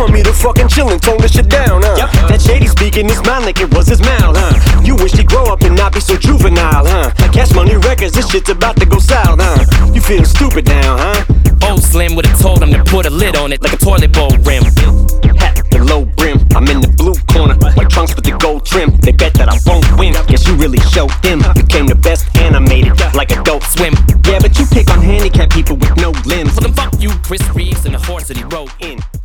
want me to fucking chill and tone this shit down, huh? Yep. That shady speaking his mind like it was his mouth, huh? You wish he'd grow up and not be so juvenile, huh? Cash Money Records, this shit's about to go south, huh? You feel stupid now, huh? Old Slim would've told him to put a lid on it like a toilet bowl rim. Hat the low brim, I'm in the blue corner, white trunks with the gold trim. They bet that I won't win, guess you really showed them. Became the best animated, like Adult Swim. Yeah, but you pick on handicapped people with no limbs. So then fuck you, Chris Reeves, and the horse that he rode in.